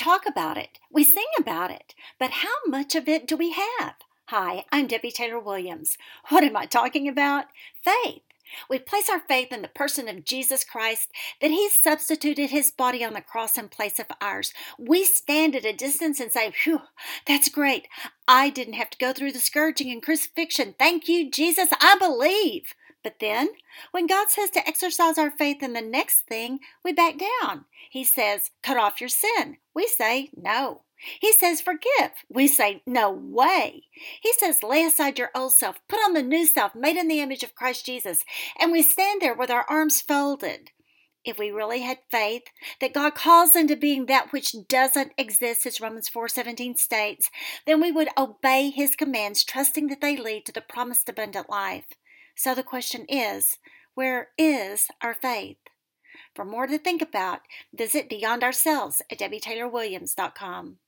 talk about it, we sing about it, but how much of it do we have? Hi, I'm Debbie Taylor Williams. What am I talking about? Faith. We place our faith in the person of Jesus Christ, that He substituted His body on the cross in place of ours. We stand at a distance and say, "Phew, that's great. I didn't have to go through the scourging and crucifixion. Thank you, Jesus. I believe." But then, when God says to exercise our faith in the next thing, we back down. He says, "Cut off your sin." We say, "No." He says, "Forgive." We say, "No way." He says, "Lay aside your old self, put on the new self, made in the image of Christ Jesus." And we stand there with our arms folded. If we really had faith that God calls into being that which doesn't exist, as Romans 4:17 states, then we would obey His commands, trusting that they lead to the promised abundant life. So the question is, where is our faith? For more to think about, visit Beyond Ourselves at DebbieTaylorWilliams.com.